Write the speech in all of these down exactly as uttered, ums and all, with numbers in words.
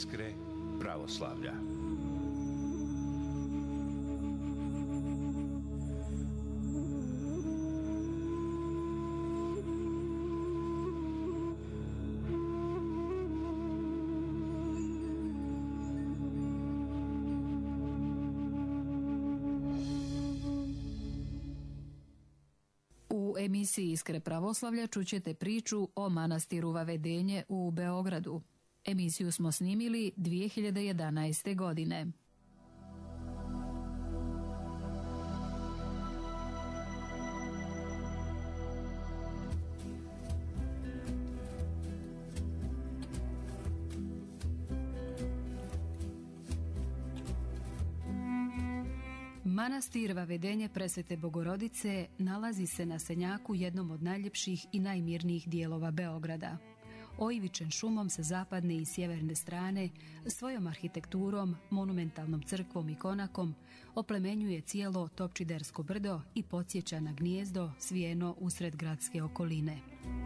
Iskre pravoslavlja. U emisiji Iskre pravoslavlja čućete priču o manastiru Vavedenje u Beogradu. Emisiju smo snimili dvije hiljade jedanaeste. godine. Manastir Vavedenje Presvete Bogorodice nalazi se na Senjaku, jednom od najljepših i najmirnijih dijelova Beograda. Oivičen šumom sa zapadne i sjeverne strane, svojom arhitekturom, monumentalnom crkvom i konakom, oplemenjuje cijelo Topčidersko brdo i podsjeća na gnijezdo svijeno usred gradske okoline.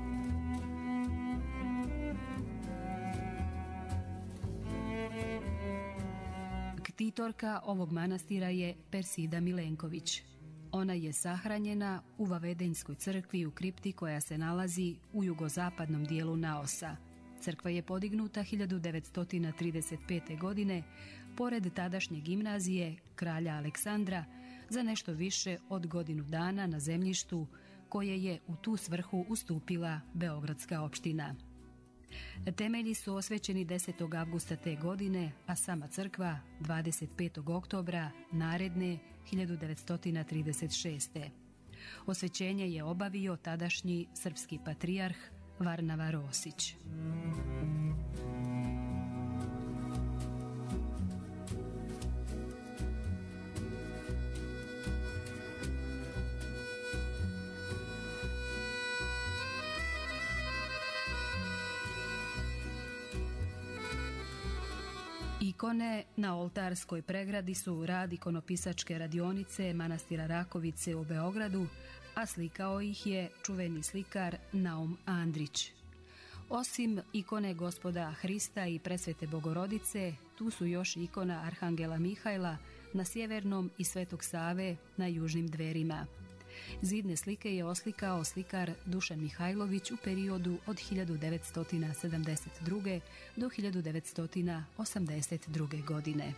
Ktitorka ovog manastira je Persida Milenković. Ona je sahranjena u Vavedenjskoj crkvi u kripti koja se nalazi u jugozapadnom dijelu naosa. Crkva je podignuta hiljadu devetsto trideset pete. godine pored tadašnje gimnazije kralja Aleksandra za nešto više od godinu dana na zemljištu koje je u tu svrhu ustupila Beogradska opština. Temelji su osvećeni desetog avgusta te godine, a sama crkva dvadeset petog oktobra naredne hiljadu devetsto trideset šeste. Osvećenje je obavio tadašnji srpski patrijarh Varnava Rosić. Ikone na oltarskoj pregradi su rad ikonopisačke radionice manastira Rakovice u Beogradu, a slikao ih je čuveni slikar Naum Andrić. Osim ikone Gospoda Hrista i Presvete Bogorodice, tu su još ikona Arhangela Mihajla na sjevernom i Svetog Save na južnim dverima. Zidne slike je oslikao slikar Dušan Mihajlović u periodu od hiljadu devetsto sedamdeset druge. do hiljadu devetsto osamdeset druge. godine.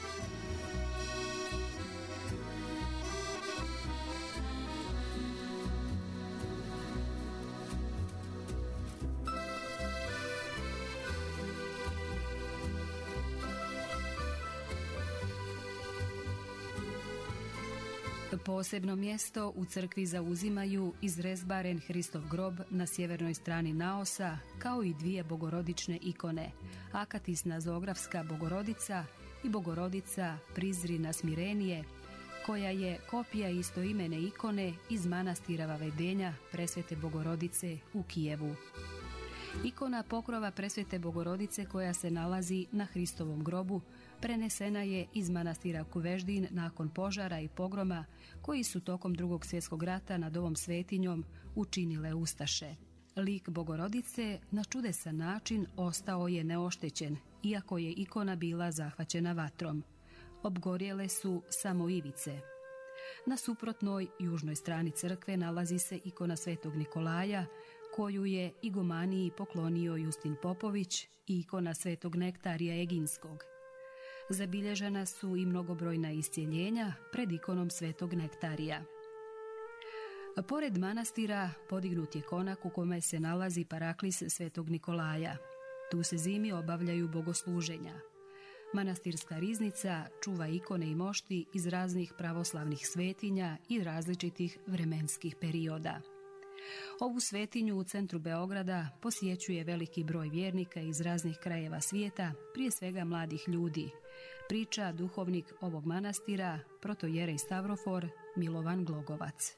Posebno mjesto u crkvi zauzimaju izrezbaren Hristov grob na sjevernoj strani naosa, kao i dvije bogorodične ikone, akatisna zoografska Bogorodica i Bogorodica Prizrina Smirenije, koja je kopija istoimene ikone iz manastira Vavedenja Presvete Bogorodice u Kijevu. Ikona pokrova Presvete Bogorodice koja se nalazi na Hristovom grobu prenesena je iz manastira Kuveždin nakon požara i pogroma koji su tokom Drugog svjetskog rata nad ovom svetinjom učinile ustaše. Lik Bogorodice na čudesan način ostao je neoštećen, iako je ikona bila zahvaćena vatrom. Obgorjele su samo ivice. Na suprotnoj južnoj strani crkve nalazi se ikona Svetog Nikolaja, koju je igumaniji poklonio Justin Popović, i ikona Svetog Nektarija Eginskog. Zabilježena su i mnogobrojna iscijeljenja pred ikonom Svetog Nektarija. Pored manastira podignut je konak u kome se nalazi paraklis Svetog Nikolaja. Tu se zimi obavljaju bogosluženja. Manastirska riznica čuva ikone i mošti iz raznih pravoslavnih svetinja i različitih vremenskih perioda. Ovu svetinju u centru Beograda posjećuje veliki broj vjernika iz raznih krajeva svijeta, prije svega mladih ljudi, priča duhovnik ovog manastira, protojerej Stavrofor Milovan Glogovac.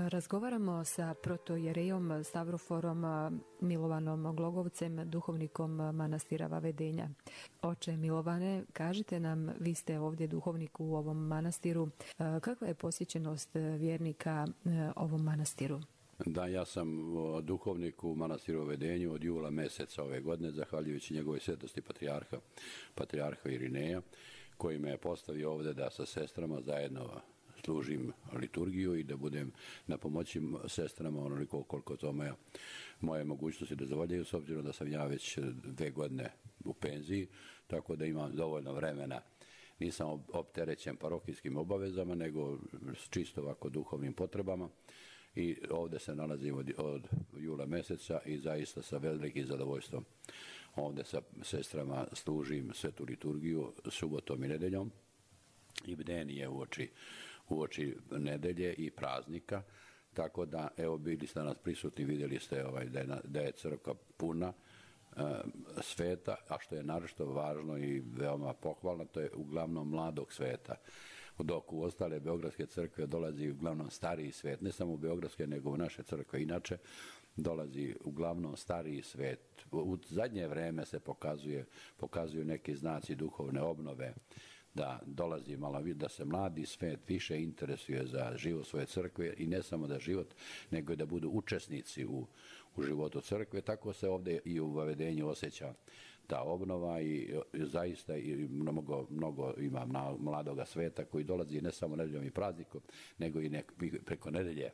Razgovaramo sa protojerejom Stavroforom Milovanom Glogovcem, duhovnikom manastira Vavedenja. Oče Milovane, kažite nam, vi ste ovdje duhovnik u ovom manastiru, kakva je posjećenost vjernika ovom manastiru? Da, ja sam duhovnik u manastiru Vavedenju od jula mjeseca ove godine, zahvaljujući njegove svetosti patrijarha, patrijarha Irineja, koji me je postavio ovdje da sa sestrama zajedno služim liturgiju i da budem na pomoći sestrama onoliko koliko to moja, moje mogućnosti dozvoljaju, s obzirom da sam ja već dve godine u penziji, tako da imam dovoljno vremena. Nisam opterećen parohijskim obavezama, nego čisto ovako duhovnim potrebama. I ovdje se nalazim od, od jula mjeseca i zaista sa velikim zadovoljstvom ovdje sa sestrama služim svetu liturgiju subotom i nedeljom i bdenije uoči, uoči nedelje i praznika. Tako da, evo, bili ste nas prisutni, vidjeli ste ovaj, da, je, da je crkva puna e, sveta, a što je naročito važno i veoma pohvalno, to je uglavnom mladog sveta. Dok u ostale beogradske crkve dolazi uglavnom stariji svet, ne samo u beogradske, nego u naše crkve inače, dolazi uglavnom stariji svet. U zadnje vrijeme se pokazuje, pokazuju neki znaci duhovne obnove, da dolazi malo, da se mladi svet više interesuje za život svoje crkve i ne samo da život, nego i da budu učesnici u, u životu crkve. Tako se ovdje i u Vavedenju osjeća ta obnova i, i zaista i mnogo, mnogo ima mladoga sveta koji dolazi ne samo nedeljom i praznikom, nego i nek, preko nedelje.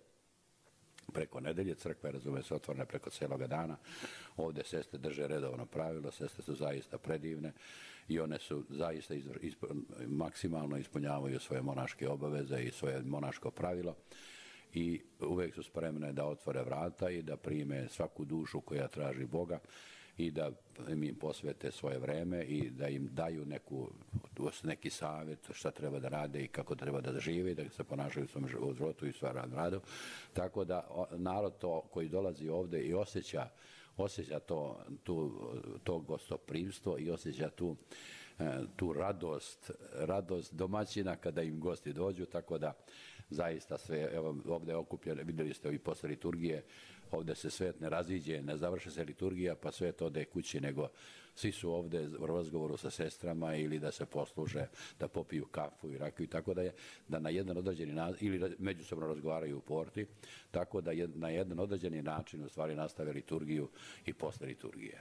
Preko nedelje crkva, razume se, otvorena preko cijeloga dana. Ovdje sestre drže redovno pravilo, sestre su zaista predivne i one su zaista izvr, isp, maksimalno ispunjavaju svoje monaške obaveze i svoje monaško pravilo i uvijek su spremne da otvore vrata i da prime svaku dušu koja traži Boga i da im posvete svoje vreme i da im daju neku, neki savjet šta treba da rade i kako treba da žive i da se ponašaju u svom životu i stvarnom radu. Tako da narod to koji dolazi ovdje i osjeća, osjeća to, tu, to gostoprimstvo i osjeća tu, tu radost, radost domaćina kada im gosti dođu, tako da zaista sve, evo ovdje je okupljeno, vidjeli ste i posle liturgije, ovdje se svet ne raziđe, ne završi se liturgija, pa svet ode kući, nego svi su ovdje u razgovoru sa sestrama ili da se posluže, da popiju kafu i rakiju, tako da je da na jedan određeni način, ili međusobno razgovaraju u porti, tako da je, na jedan određeni način u stvari nastave liturgiju i posle liturgije.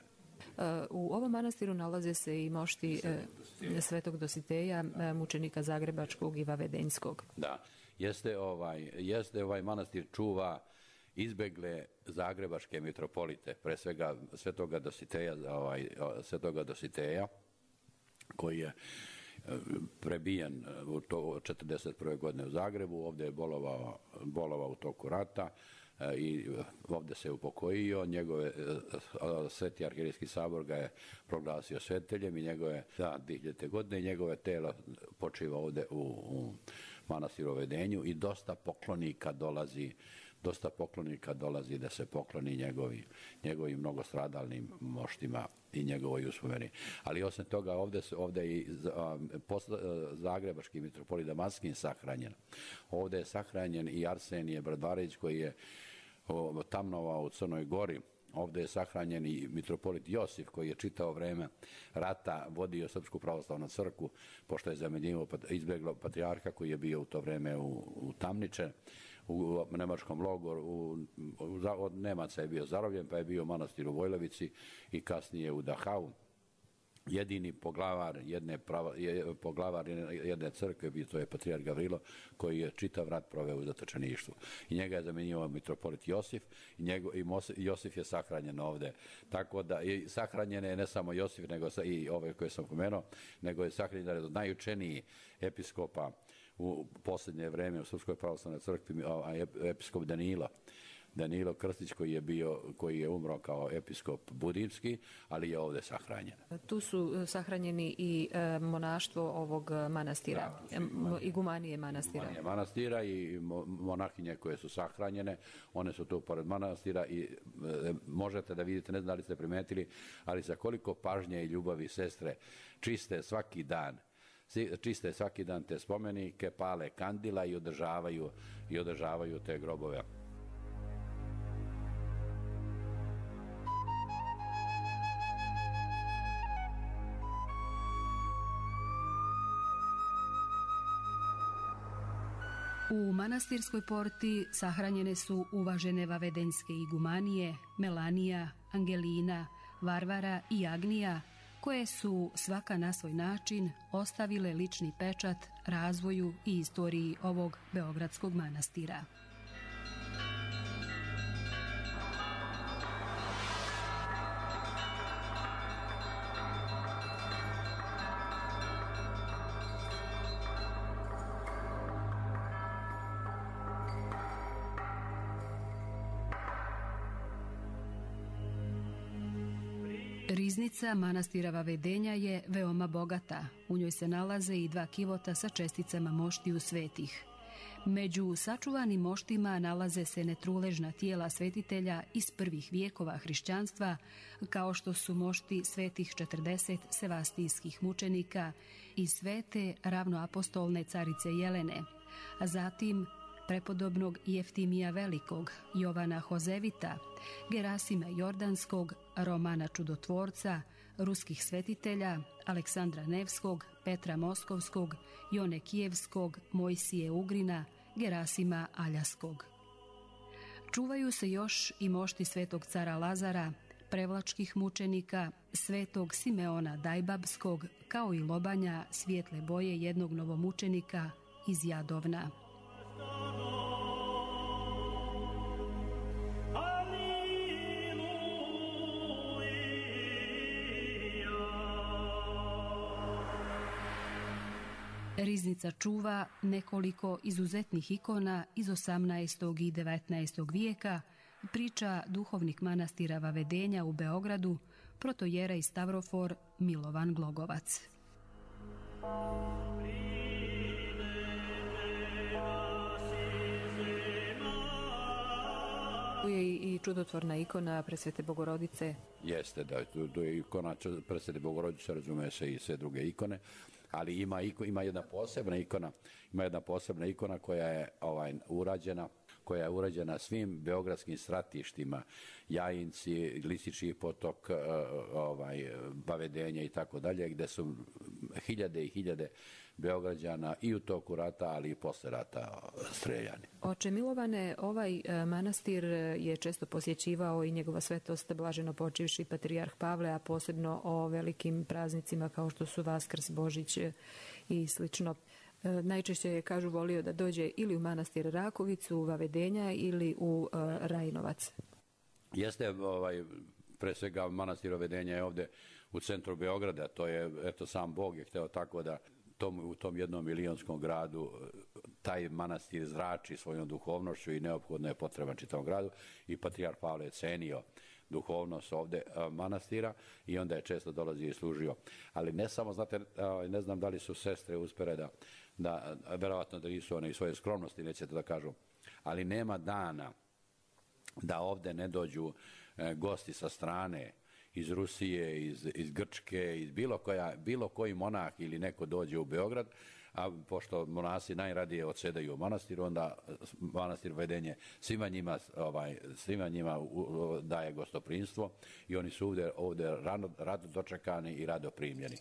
U ovom manastiru nalaze se i mošti Svetog Dositeja, mučenika Zagrebačkog i Vavedenjskog. Da, jeste ovaj, jeste ovaj manastir čuva izbegle zagrebačke mitropolite, pre svega Svetoga Dositeja, ovaj, Svetoga Dositeja, koji je prebijen u to četrdeset prve godine u Zagrebu, ovdje je bolovao, bolovao u toku rata i ovdje se upokojio, njegove, Sveti arhijerejski sabor ga je proglasio sveteljem i njegove, da, dvije hiljadite godine, i njegove telo počiva ovdje u, u manastiru Vavedenju i dosta poklonika dolazi dosta poklonika dolazi da se pokloni njegovi, njegovim mnogostradalnim moštima i njegovoj uspomeni. Ali osim toga ovdje, ovdje je i zagrebački mitropolit Damaskin sahranjen. Ovdje je sahranjen i Arsenije Bradvarić koji je tamnovao u Crnoj Gori. Ovdje je sahranjen i mitropolit Josif koji je čitavo vrijeme rata vodio Srpsku pravoslavnu crkvu, pošto je zamenjivo izbjeglo patrijarha koji je bio u to vrijeme u, u Tamniče, u nemačkom logoru, u, u, od Nemaca je bio zarobljen, pa je bio u manastiru Vojlovici i kasnije u Dachau. Jedini poglavar jedne, prava, je, poglavar jedne crkve, to je patrijarh Gavrilo, koji je čitav rat proveo u zatočeništvu. I njega je zamenio mitropolit Josif i, njego, i Josif je sahranjen ovdje. Tako da i sahranjen je ne samo Josif, nego i ove koje sam pomenuo, nego je sahranjen od najučeniji episkopa u posljednje vrijeme u Srpskoj pravoslavnoj crkvi, episkop Danilo. Danilo Krstić koji je bio, koji je umro kao episkop budimski, ali je ovdje sahranjen. Tu su sahranjeni i e, monaštvo ovog manastira, da, igumanije manastira. Igumanije manastira i monahinje koje su sahranjene, one su tu pored manastira i e, možete da vidite, ne znam da li ste primetili, ali sa koliko pažnje i ljubavi sestre čiste svaki dan čiste svaki dan te spomenike, pale kandila i održavaju, i održavaju te grobove U manastirskoj porti sahranjene su uvažene vavedenske igumanije Melanija, Angelina, Varvara i Agnija, koje su svaka na svoj način ostavile lični pečat razvoju i istoriji ovog beogradskog manastira. Riznica manastira Vavedenja je veoma bogata. U njoj se nalaze i dva kivota sa česticama moštiju svetih. Među sačuvanim moštima nalaze se netruležna tijela svetitelja iz prvih vijekova hrišćanstva, kao što su mošti svetih četrdeset sevastijskih mučenika i svete ravnoapostolne carice Jelene, a zatim prepodobnog Jeftimija Velikog, Jovana Hozevita, Gerasima Jordanskog, Romana Čudotvorca, ruskih svetitelja, Aleksandra Nevskog, Petra Moskovskog, Jone Kijevskog, Mojsije Ugrina, Gerasima Aljaskog. Čuvaju se još i mošti svetog cara Lazara, prevlačkih mučenika, svetog Simeona Dajbabskog, kao i lobanja svijetle boje jednog novomučenika iz Jadovna. Riznica čuva nekoliko izuzetnih ikona iz osamnaestog i devetnaestog vijeka, priča duhovnik manastira Vavedenja u Beogradu, protojerej Stavrofor Milovan Glogovac. Tu je i čudotvorna ikona Presvete Bogorodice. Jeste, da, tu je ikona Presvete Bogorodice, razume se i sve druge ikone, ali ima, ima jedna posebna ikona, ima jedna posebna ikona koja je ovaj, urađena, koja je urađena svim beogradskim stratištima, Jajinci, Lisički potok, ovaj, Vavedenja i tako dalje, gde su hiljade i hiljade Beograđana i u toku rata, ali i posle rata streljani. Oče Milovane, ovaj manastir je često posjećivao i njegova svetost blaženo počivši patrijarh Pavle, a posebno o velikim praznicima kao što su Vaskrs, Božić i slično. Najčešće je, kažu, volio da dođe ili u manastir Rakovicu, Vavedenja ili u Rajinovac. Jeste, ovaj, pre svega manastir Vavedenja je ovde u centru Beograda, to je, eto, sam Bog je hteo tako da tom, u tom jednom milionskom gradu taj manastir zrači svojom duhovnošću i neophodno je potreban čitavom gradu i patrijarh Pavle je cenio duhovnost ovde manastira i onda je često dolazio i služio. Ali ne samo, znate, ne znam da li su sestre uspere da, da verovatno da nisu one i svoje skromnosti, nećete da kažu, ali nema dana da ovde ne dođu gosti sa strane, iz Rusije, iz, iz Grčke, iz bilo, koja, bilo koji monah ili neko dođe u Beograd, a pošto monasi najradije odsedaju u manastiru, onda manastir Vavedenje svima njima, ovaj, svima njima daje gostoprimstvo i oni su ovde, ovde rado, rado dočekani i rado primljeni.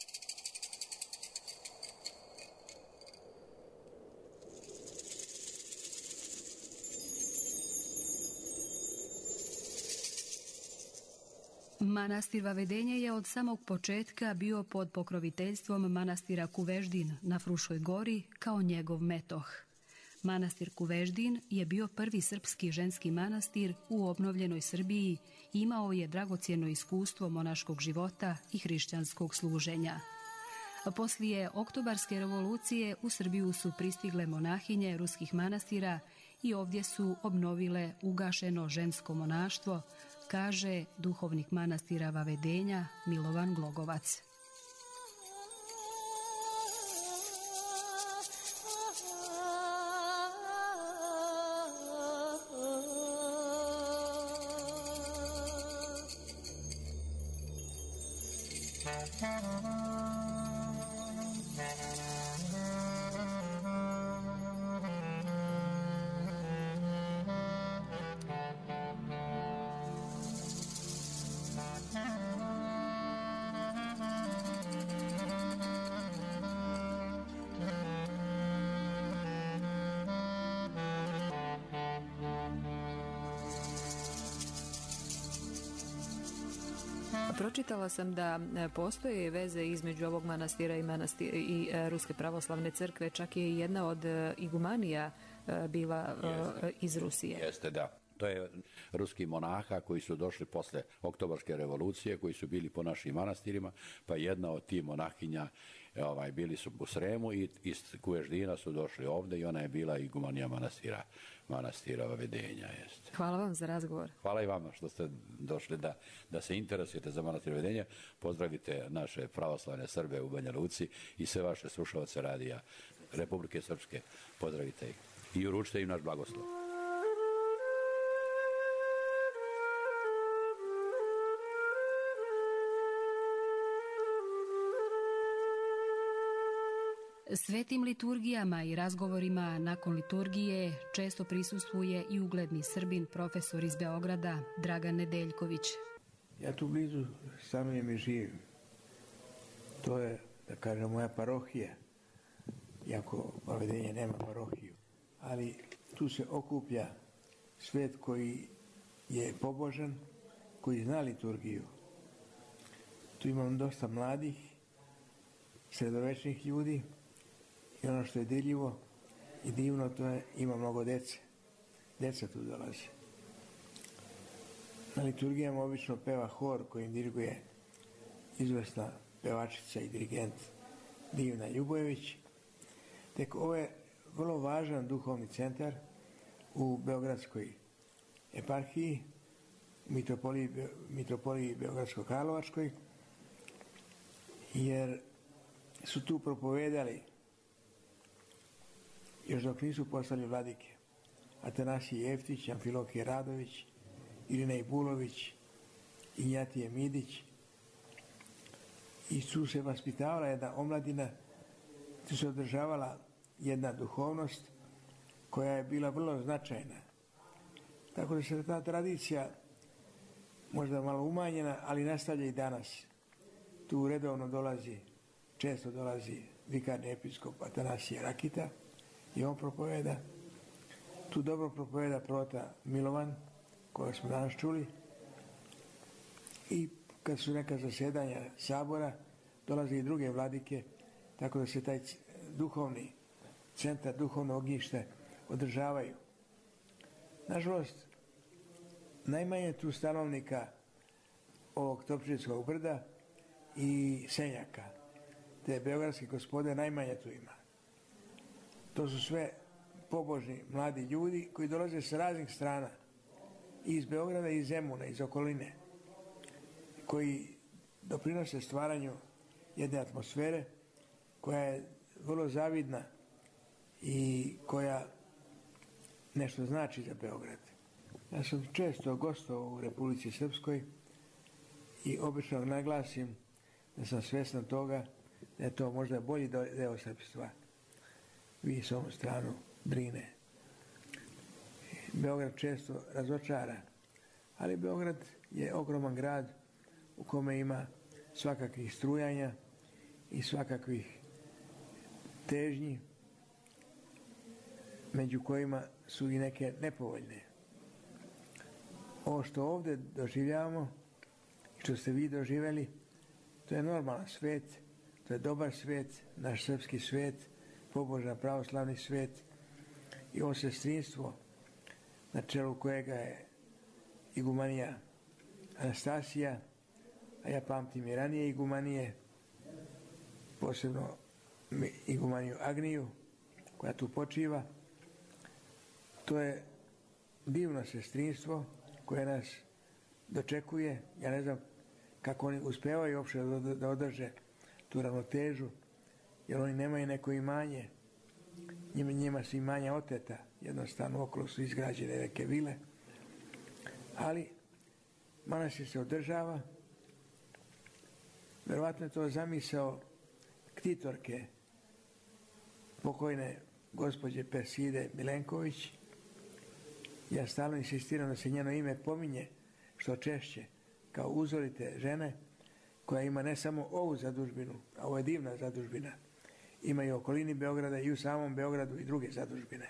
Manastir Vavedenje je od samog početka bio pod pokroviteljstvom manastira Kuveždin na Fruškoj gori kao njegov metoh. Manastir Kuveždin je bio prvi srpski ženski manastir u obnovljenoj Srbiji i imao je dragocjeno iskustvo monaškog života i hrišćanskog služenja. Poslije Oktobarske revolucije u Srbiju su pristigle monahinje ruskih manastira i ovdje su obnovile ugašeno žensko monaštvo, kaže duhovnik manastira Vavedenja Milovan Glogovac. Pročitala sam da postoje veze između ovog manastira i, manastira i Ruske pravoslavne crkve, čak je i jedna od igumanija bila Jeste. iz Rusije. Jeste, da. To je ruski monaha koji su došli posle Oktobarske revolucije, koji su bili po našim manastirima, pa jedna od tih monahinja ovaj, bili su u Sremu i iz Kuježdina su došli ovde i ona je bila igumanija manastira, manastira Vedenja. Jeste. Hvala vam za razgovor. Hvala i vama što ste došli da, da se interesujete za manastir Vedenja. Pozdravite naše pravoslavne Srbe u Banja Luci i sve vaše slušalce radija Republike Srpske. Pozdravite ih i uručite im naš blagoslov. Svetim liturgijama i razgovorima nakon liturgije često prisustvuje i ugledni Srbin, profesor iz Beograda, Dragan Nedeljković. Ja tu blizu stanujem i živim. To je, da kažem, moja parohija, iako Vedenje nema parohiju. Ali tu se okuplja svet koji je pobožan, koji zna liturgiju. Tu imam dosta mladih, sredovečnih ljudi. I ono što je dirljivo i divno, to je ima mnogo dece. Deca tu dolaze. Na liturgijama obično peva hor kojim diriguje izvrsna pevačica i dirigent Divna Ljubojević. Tek ovo je vrlo važan duhovni centar u Beogradskoj eparhiji, mitropoliji, mitropoliji Beogradsko-Karlovačkoj, jer su tu propovedali još dok nisu postali vladike Atanasije Jeftić, Amfilohije Radović, Irinej Bulović, Injatije Midić. I tu se vaspitavala jedna omladina, tu se održavala jedna duhovnost koja je bila vrlo značajna. Tako da se ta tradicija možda malo umanjena, ali nastavlja i danas. Tu redovno dolazi, često dolazi vikarni episkop Atanasije Rakita i on propoveda. Tu dobro propoveda prota Milovan, koga smo danas čuli. I kad su neka zasjedanja sabora, dolaze i druge vladike, tako da se taj duhovni centar, duhovno ognjište održavaju. Nažalost, najmanje tu stanovnika ovog Topčićevskog brda i Senjaka, te beogradske gospode, najmanje tu ima. To su sve pobožni mladi ljudi koji dolaze sa raznih strana, i iz Beograda i iz Zemuna, iz okoline, koji doprinose stvaranju jedne atmosfere koja je vrlo zavidna i koja nešto znači za Beograd. Ja sam često gostovao u Republici Srpskoj i obično naglasim da sam svjestan toga da je to možda bolji deo srpstva. Vi s ovom stranu Drine. Beograd često razočara, ali Beograd je ogroman grad u kome ima svakakvih strujanja i svakakvih težnji, među kojima su i neke nepovoljne. Ovo što ovdje doživljavamo, što ste vi doživjeli, to je normalan svet, to je dobar svet, naš srpski svet, pobožan pravoslavni svet, i ovo sestrinstvo na čelu kojega je igumanija Anastasija, a ja pamtim i ranije igumanije, posebno igumaniju Agniju, koja tu počiva. To je divno sestrinstvo koje nas dočekuje. Ja ne znam kako oni uspevaju uopšte da održe tu ravnotežu, jer oni nemaju neko imanje. Njima, njima su imanja oteta, jednostavno okolo su izgrađene neke vile, ali manastir se održava. Verovatno je to zamisao ktitorke pokojne gospođe Perside Milenković. Ja stalno insistiram da se njeno ime pominje što češće kao uzorite žene koja ima ne samo ovu zadužbinu, a ovo je divna zadužbina, ima i u okolini Beograda i u samom Beogradu i druge zadužbine.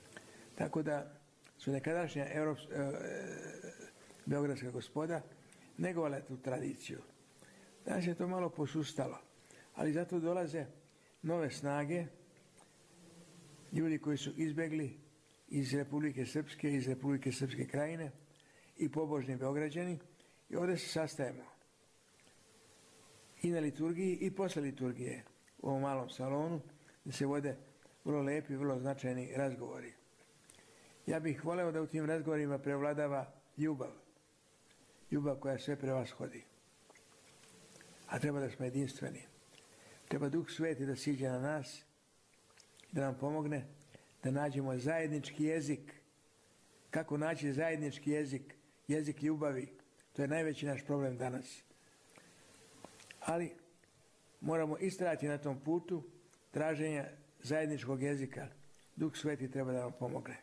Tako da su nekadašnja Evrops, e, beogradska gospoda negovala tu tradiciju. Danas je to malo posustalo, ali zato dolaze nove snage, ljudi koji su izbjegli iz Republike Srpske, iz Republike Srpske krajine i pobožni Beograđani i ovdje se sastajemo i na liturgiji i posle liturgije u ovom malom salonu gdje se vode vrlo lepi, vrlo značajni razgovori. Ja bih voleo da u tim razgovorima prevladava ljubav, ljubav koja sve prevashodi. A treba da smo jedinstveni. Treba Duh Sveti da siđe na nas, da nam pomogne da nađemo zajednički jezik. Kako naći zajednički jezik? Jezik ljubavi. To je najveći naš problem danas. Ali moramo istrajati na tom putu traženja zajedničkog jezika. Duh Sveti treba da nam pomogne.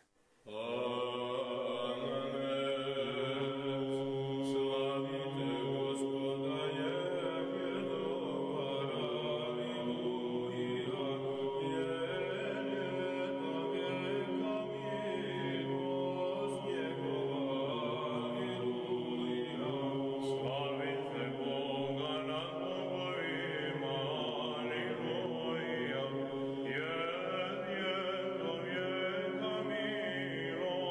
Yeah, yeah, yeah, yeah.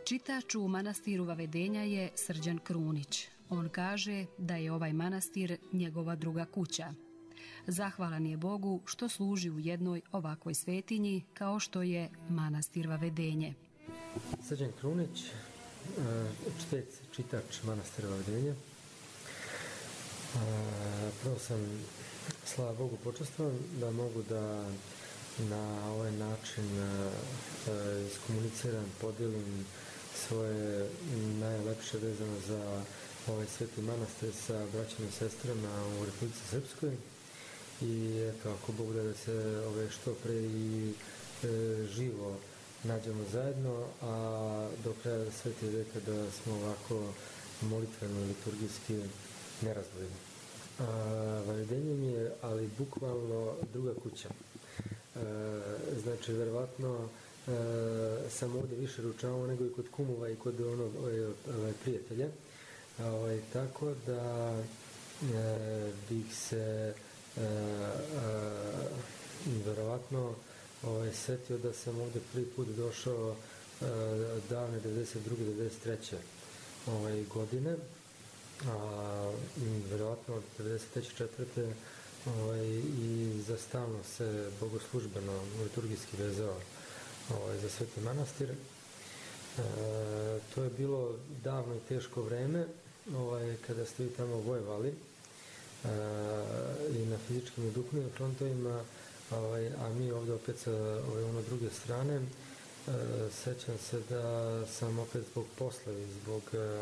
Čitač u manastiru Vavedenja je Srđan Krunić. On kaže da je ovaj manastir njegova druga kuća. Zahvalan je Bogu što služi u jednoj ovakvoj svetinji kao što je manastir Vavedenje. Srđan Krunić, čitec, čitač manastira Vavedenja. Prvo sam, slava Bogu, počastvovan da mogu da na ovaj način iskomuniciram, podijelim svoje najlepše vezano za ovaj sveti manastir sa braćom i sestrama u Republici Srpskoj. I eto, ako Bog da se ove što pre i e, živo nađemo zajedno, a do kraja sveti veka da smo ovako molitveno i liturgijski nerazdvojeni. Vavedenje mi je, ali bukvalno druga kuća. E, znači, verovatno e, sam ovdje više ručavao nego i kod kumova i kod onog ovaj, prijatelja. Ovaj, tako da e, bih se e, e, verovatno ovaj, setio da sam ovdje prvi put došao e, davne devedeset druge devedeset treće ovaj, godine, a verovatno od devedeset treće četvrte ovaj, i za stalno se bogoslužbeno liturgijski vezao ovaj, za sveti manastir. E, to je bilo davno i teško vreme, ovaj, kada ste vi tamo vojevali e, i na fizičkim i duhovnim frontovima, ovaj, a mi ovdje opet sa ovaj, ono druge strane. E, sećam se da sam opet zbog posla i zbog e,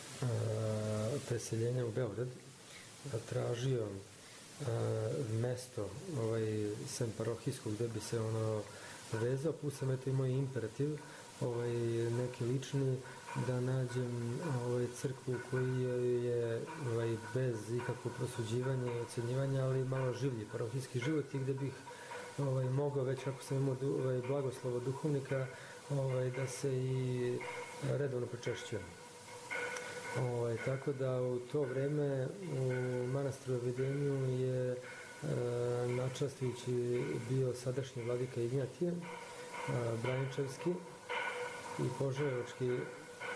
preseljenja u Beograd tražio e, mesto ovaj, sem parohijskog gde bi se ono vezao, plus sam eto i moj imperativ ovaj, neki lični, da nađem ovaj, crkvu koji je ovaj, bez ikakvog prosuđivanja i ocenjivanja, ali malo življi parohijski život i gde bih ovaj, mogao, već ako sam imao ovaj, blagoslovo duhovnika, ovaj, da se i redovno pričešćujem. Ovaj, tako da u to vreme u manastiru Vavedenju je e, načastujući bio sadašnji vladika Ignjatije, e, Braničevski i Požarevački e,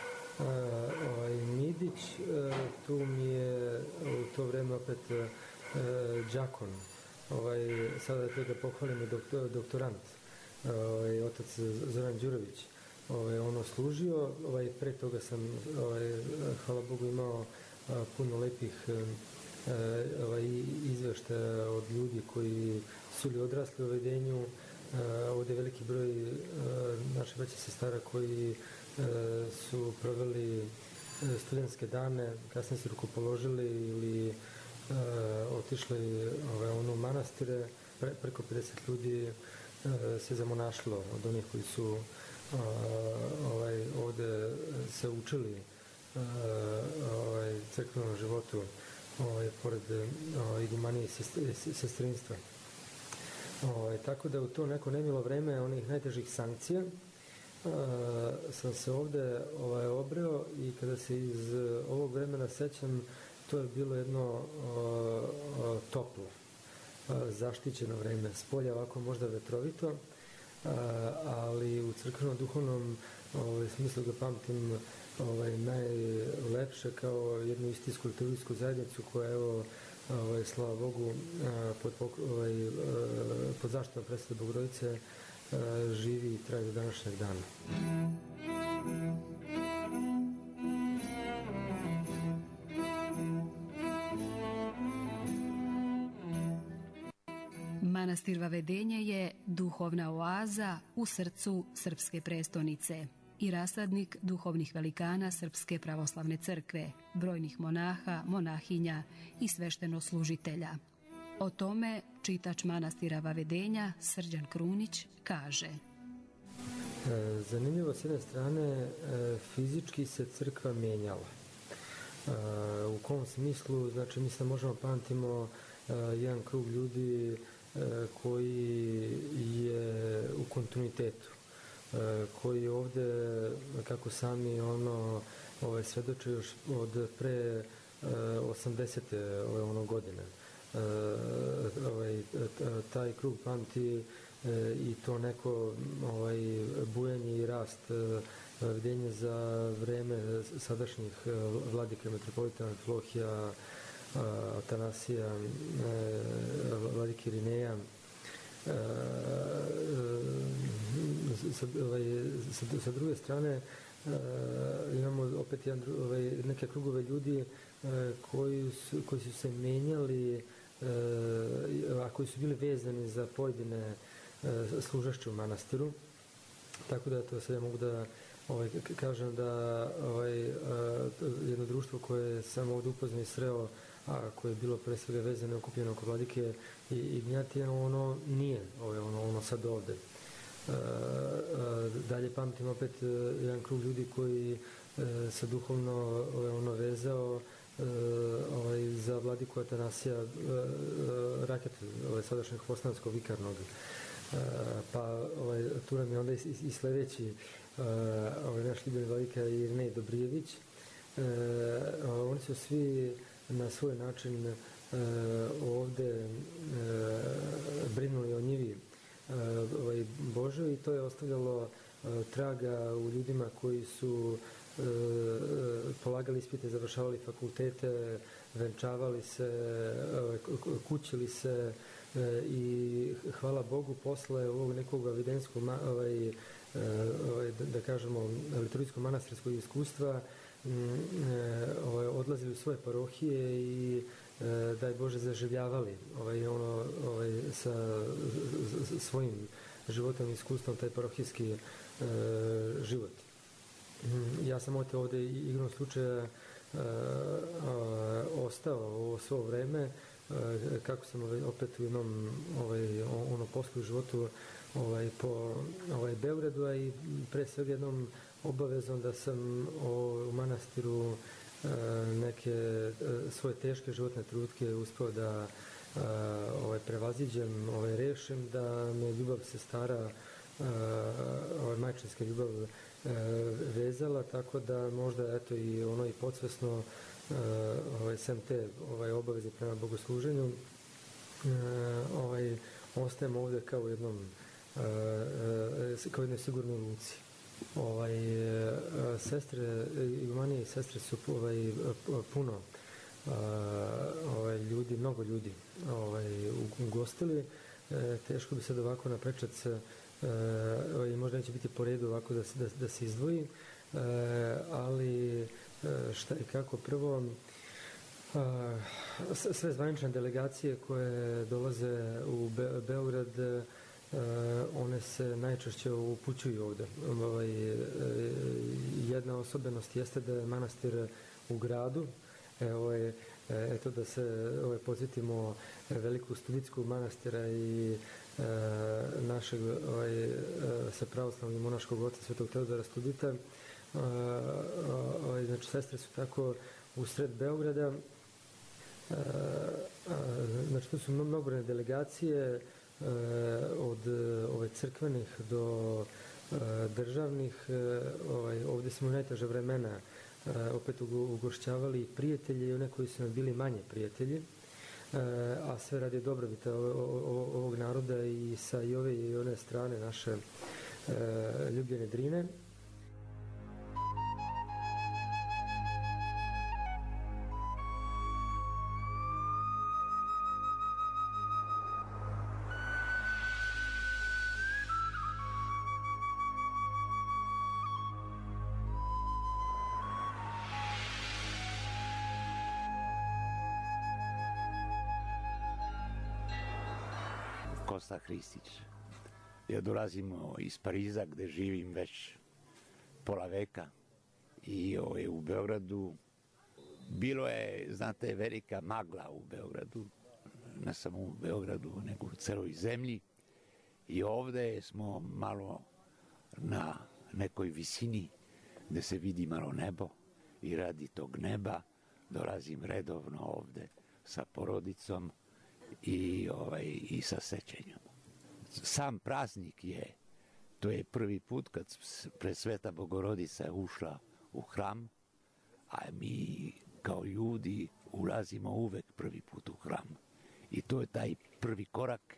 ovaj, Midić. E, tu mi je u to vreme opet e, đakon, ovaj, sada da da pohvalim doktor, doktorant, ovaj, otac Zoran Đurović. Ovaj, ono služio, ovaj, pre toga sam, ovaj, hvala Bogu, imao a, puno lepih a, ovaj, izveštaja od ljudi koji su li odrasli u Vavedenju. Ovdje je veliki broj a, naše braće i sestara koji a, su proveli studentske dane, kasnije su rukopoložili ili a, otišli ovaj, ono, u manastire. Pre, preko pedeset ljudi a, se zamonašilo od onih koji su Uh, ovaj, ovdje se učili uh, ovaj, crkvenom životu ovaj, pored ovaj, igumanije i sestrinstva. Ovaj, tako da u to neko nemilo vreme onih najtežih sankcija uh, sam se ovdje ovaj, obreo i kada se iz ovog vremena sećam, to je bilo jedno uh, uh, toplo, uh, zaštićeno vreme, spolja ovako možda vetrovito, Uh, ali u crkvenom duhovnom ovaj, smislu ga pamtim ovaj, najlepše kao jednu istinsku liturgijsku zajednicu koja evo, ovaj, slava Bogu, uh, pod, ovaj, uh, pod zaštitom Presvete Bogorodice uh, živi i traje do današnjeg dana. Manastir Vavedenje je duhovna oaza u srcu srpske prestonice i rasadnik duhovnih velikana Srpske pravoslavne crkve, brojnih monaha, monahinja i sveštenoslužitelja. O tome čitač manastira Vavedenja Srđan Krunić kaže: Zanimljivo, s jedne strane, fizički se crkva menjala. U kom smislu, znači mi se možemo pamtimo jedan krug ljudi koji je u kontinuitetu, koji ovdje, kako sami ono, ovaj, svedoče još od pre osamdesete ono, godine. Ovaj, taj krug pamti i to neko ovaj, bujanje i rast vedenje za vreme sadašnjih vladika metropolita Amfilohija, Atanasija, vladike Irineja. Sa, ovaj, sa, sa druge strane imamo opet jedan, ovaj, neke krugove ljudi koji su, koji su se menjali, a koji su bili vezani za pojedine služašće u manastiru. Tako da to sad ja mogu da ovaj, kažem da ovaj, jedno društvo koje sam ovdje upoznao i sreo, a koje je bilo pre svega vezano i okupljeno oko vladike i Ignjatija, ono nije ovaj, ono, ono sad ovde. Uh, uh, dalje pamtim opet uh, jedan krug ljudi koji uh, se duhovno ovaj, ono vezao uh, ovaj, za vladiku Atanasija uh, uh, Raket, ovaj, sadašnjeg poslanskog vikarnog. Uh, pa ovaj, tu nam je onda i, i, i sledeći uh, ovaj, naš ljubljeni vladika Irinej Dobrijević. Uh, uh, oni su svi na svoj način uh, ovde uh, brinuli o njivi ovaj, Božoj i to je ostavljalo uh, traga u ljudima koji su uh, polagali ispite, završavali fakultete, venčavali se, uh, kućili se uh, i hvala Bogu posle ovog nekog evidenskog ovaj, uh, ovaj, da, da kažemo liturgijskog manastirskog iskustva um, ovaj, odlazili u svoje parohije i daj Bože zaživljavali ovaj, ono, ovaj, sa svojim životom i iskustvom taj parohijski e, život. Ja sam ovdje, ovdje igrom slučaja e, a, ostao ovo svo vreme e, kako sam ovaj, opet u jednom ovaj, ono poslu u životu ovaj, po ovaj, Beogradu, a i pre svega jednom obavezom da sam o, u manastiru neke svoje teške životne trenutke uspeo da ovaj, prevaziđem, ovaj, rešim, da me ljubav sestara, ovaj, majčinska ljubav vezala, tako da možda eto i ono i podsvesno ovaj, sem te ovaj, obaveze prema bogosluženju ovaj, ostajemo ovde kao u jednom kao jednoj sigurnoj luci. Ovaj, sestre, igumanije i sestre su ovaj, puno ovaj, ljudi, mnogo ljudi ovaj, ugostili. E, teško bi sad ovako na prečac e, ovaj, možda neće biti po redu ovako da, da, da se izdvoji, e, ali šta i kako prvo a, sve zvanične delegacije koje dolaze u Be- Beograd Uh, one se najčešće upućuju ovde. Ovaj, uh, jedna osobenost jeste da je manastir u gradu. E, ovaj, eto da se ovaj, podsjetimo veliku studijsku manastira i uh, našeg ovaj, uh, sa pravoslavnog monaškog oca Svetog Teodora Studita. Uh, ovaj, znači, sestre su tako u sred Beograda. Uh, uh, znači, to su mnogobrojne delegacije od ove crkvenih do državnih. Ovaj, ovdje smo u najteže vremena opet ugošćavali prijatelji i one koji su nam bili manje prijatelji, a sve radi dobrobita ovog naroda i sa i ove i one strane naše ljubljene Drine. Kosta Hristić. Ja dolazim iz Pariza gde živim već pola veka i ovaj, u Beogradu bilo je, znate, velika magla u Beogradu, ne samo u Beogradu, nego u celoj zemlji i ovde smo malo na nekoj visini gde se vidi malo nebo i radi tog neba dolazim redovno ovde sa porodicom i ovaj i sa sećenjem. Sam praznik je, to je prvi put kad Presveta Bogorodica ušla u hram, a mi kao ljudi ulazimo uvek prvi put u hram. I to je taj prvi korak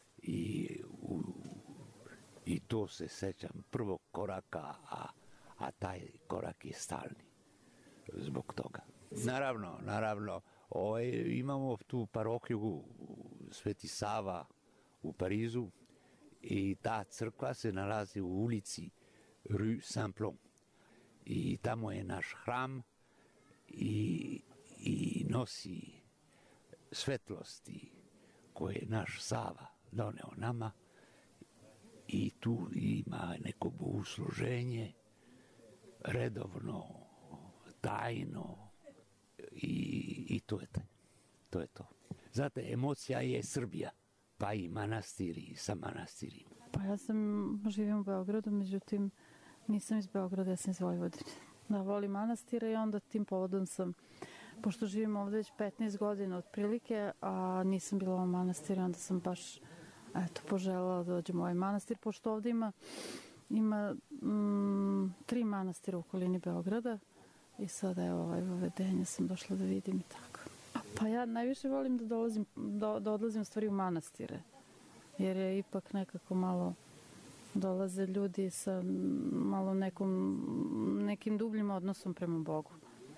i, u, i to se sećam prvog koraka, a, a taj korak je stalni zbog toga. Naravno, naravno, ovaj, imamo tu parohiju Sveti Sava u Parizu i ta crkva se nalazi u ulici Rue Saint-Plon. I tamo je naš hram i, i nosi svetlosti koje je naš Sava doneo nama i tu ima neko bogosluženje redovno, tajno i, i to je to. To je to. Znate, emocija je Srbija, pa i manastiri sa manastirima. Pa ja sam živim u Beogradu, međutim nisam iz Beograda, ja sam iz Vojvodine. Da, volim manastire i onda tim povodom sam, pošto živim ovde već petnaest godina otprilike, a nisam bila u manastiru, onda sam baš eto, poželjela da dođem u ovaj manastir, pošto ovde ima, ima mm, tri manastira u okolini Beograda i sada je ovaj Vavedenje sam došla da vidim i tako. Pa ja najviše volim da dolazim, da, da odlazim u stvari u manastire, jer je ipak nekako malo dolaze ljudi sa malo nekom, nekim dubljim odnosom prema Bogu.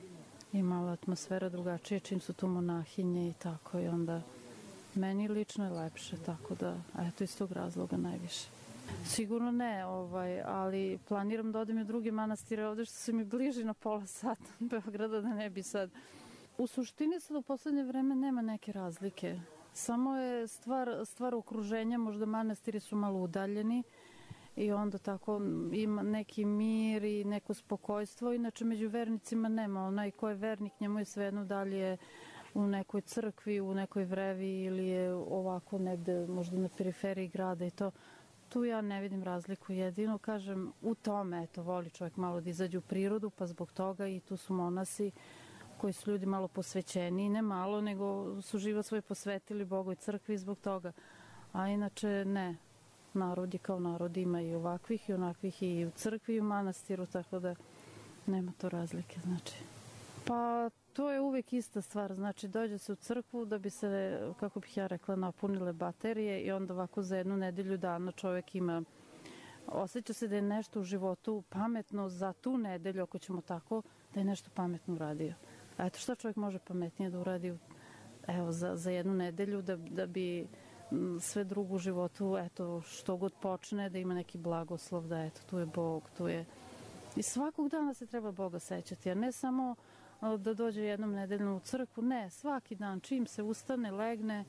I malo atmosfera drugačije, čim su tu monahinje i tako, i onda meni lično je lepše, tako da, eto, iz tog razloga najviše. Sigurno ne, ovaj, ali planiram da odem i u druge manastire ovde što su mi bliži na pola sata od Beograda, da ne bi sad. U suštini sad u poslednje vreme nema neke razlike. Samo je stvar, stvar okruženja, možda manastiri su malo udaljeni i onda tako ima neki mir i neko spokojstvo. Inače među vernicima nema. Onaj ko je vernik, njemu je svejedno da li je u nekoj crkvi, u nekoj vrevi ili je ovako negde možda na periferiji grada i to. Tu ja ne vidim razliku. Jedino kažem u tome, eto, voli čovjek malo da izađe u prirodu, pa zbog toga i tu su monasi koji su ljudi malo posvećeni, ne malo, nego su život svoj posvetili Bogu i crkvi zbog toga. A inače ne, narod je kao narod, ima i ovakvih i onakvih i u crkvi i u manastiru, tako da nema to razlike, znači. Pa to je uvek ista stvar, znači dođe se u crkvu da bi se, kako bih ja rekla, napunile baterije i onda ovako za jednu nedelju dana čovjek ima, osjeća se da je nešto u životu pametno za tu nedelju, ako ćemo tako, da je nešto pametno uradio. A eto šta čovjek može pametnije da uradi evo, za, za jednu nedelju da, da bi sve drugo u životu, eto, što god počne, da ima neki blagoslov, da eto, tu je Bog, tu je... I svakog dana se treba Boga sećati, a ne samo da dođe jednom nedeljno u crkvu, ne, svaki dan, čim se ustane, legne,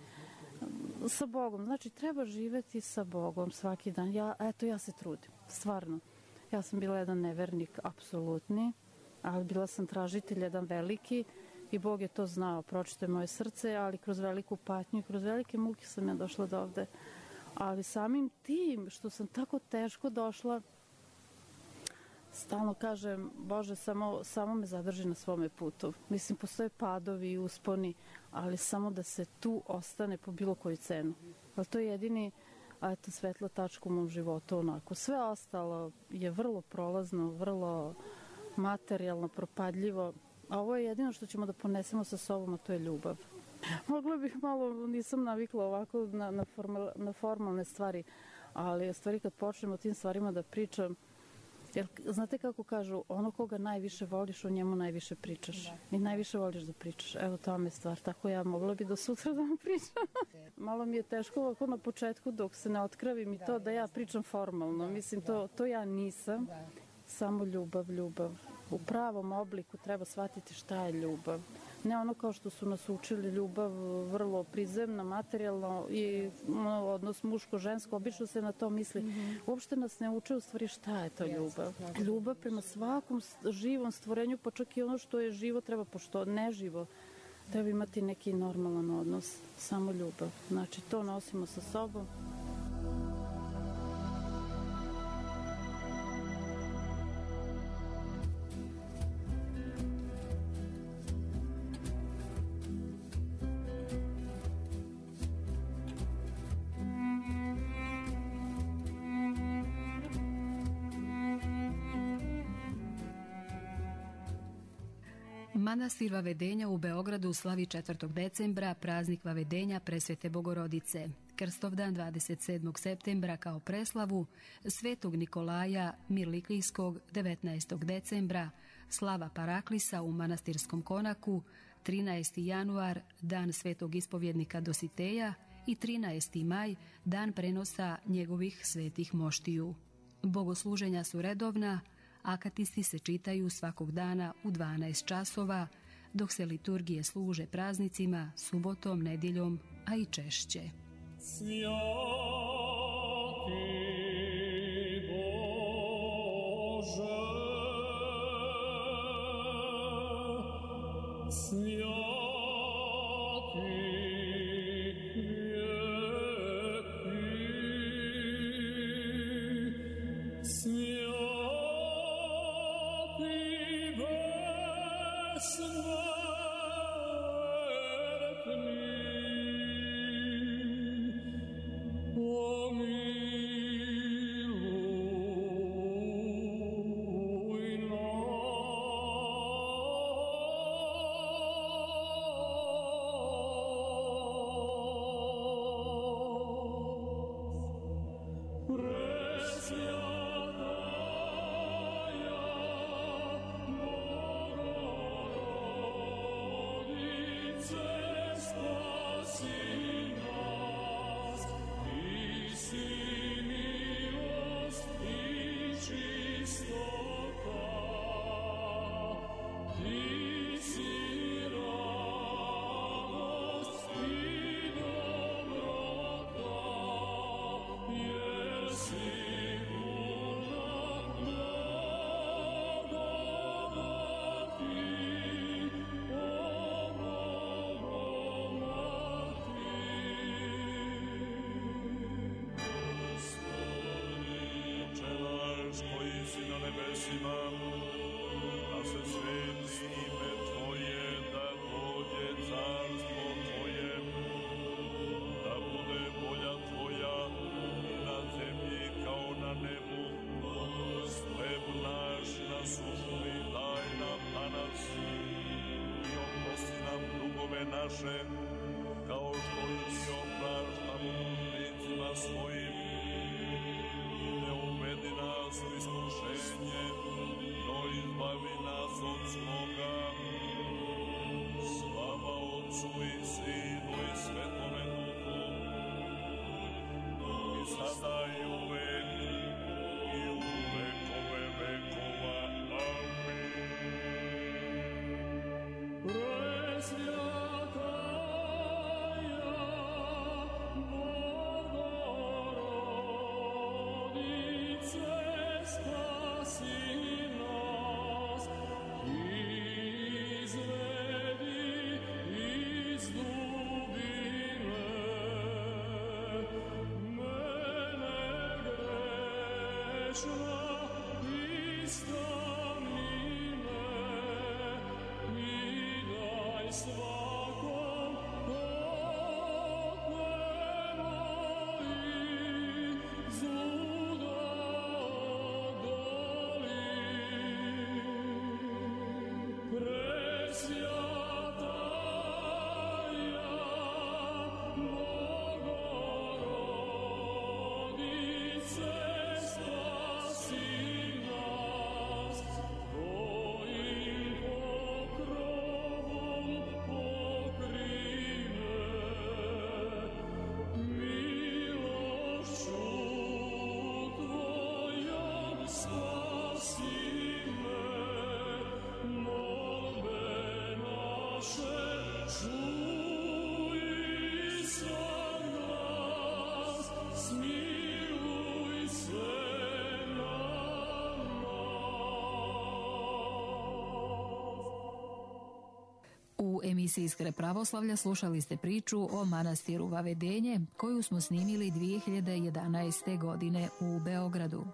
sa Bogom. Znači, treba živeti sa Bogom svaki dan. Ja, eto, ja se trudim, stvarno. Ja sam bila jedan nevernik, apsolutni, ali bila sam tražitelj jedan veliki i Bog je to znao, pročito je moje srce, ali kroz veliku patnju i kroz velike muke sam ja došla do ovde. Ali samim tim što sam tako teško došla, stalno kažem, Bože, samo, samo me zadrži na svome putu. Mislim, postoje padovi i usponi, ali samo da se tu ostane po bilo koju cenu. Ali to je jedini, a eto, svetla tačka u mom životu, onako. Sve ostalo je vrlo prolazno, vrlo materijalno, propadljivo, a ovo je jedino što ćemo da ponesemo sa sobom, a to je ljubav. Mogla bih malo, nisam navikla ovako na, na, formal, na formalne stvari, ali stvari kad počnem o tim stvarima da pričam, jer znate kako kažu, ono koga najviše voliš, o njemu najviše pričaš. I najviše voliš da pričaš. Evo, tamo je stvar. Tako ja mogla bi do sutra da vam pričam. Malo mi je teško ovako na početku dok se ne otkravim i to da ja pričam formalno. Mislim, to, to ja nisam. Samo ljubav, ljubav. U pravom obliku treba shvatiti šta je ljubav. Ne ono kao što su nas učili, ljubav vrlo prizemna, materijalno i odnos muško-žensko, obično se na to misli. Mm-hmm. Uopšte nas ne uče u stvari šta je to ljubav. Ljubav prema svakom živom stvorenju, pa čak i ono što je živo treba, pošto neživo, treba imati neki normalan odnos, samo ljubav. Znači to nosimo sa sobom. Manastir Vavedenja u Beogradu slavi četvrtog decembra praznik Vavedenja Presvete Bogorodice. Krstovdan dvadeset sedmog septembra kao preslavu, Svetog Nikolaja Mirlikijskog devetnaestog decembra, slava Paraklisa u manastirskom konaku, trinaesti januar, dan Svetog ispovjednika Dositeja i trinaesti maj, dan prenosa njegovih svetih moštiju. Bogosluženja su redovna, akatisti se čitaju svakog dana u dvanaest časova, dok se liturgije služe praznicima, subotom, nedjeljom, a i češće. Svjati Bože, svjati naše, kao što i mi opraštamo dužnicima svojim. I ne uvedi nas u iskušenje, no izbavi nas od zloga. Slava Otcu i Sinu i Svetome Duhu, i sada i uvek, i u vekove vekova. Amin. U emisiji Iskre pravoslavlja slušali ste priču o manastiru Vavedenje koju smo snimili dvije hiljade jedanaeste. godine u Beogradu.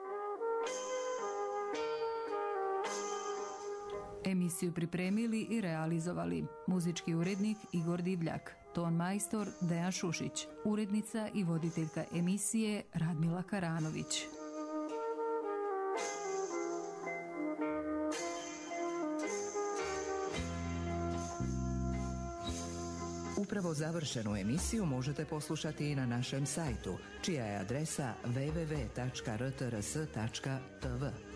Emisiju pripremili i realizovali muzički urednik Igor Divljak, ton majstor Dejan Šušić, urednica i voditeljka emisije Radmila Karanović. upravo završenu emisiju možete poslušati i na našem sajtu, čija je adresa w w w tačka r t r s tačka t v.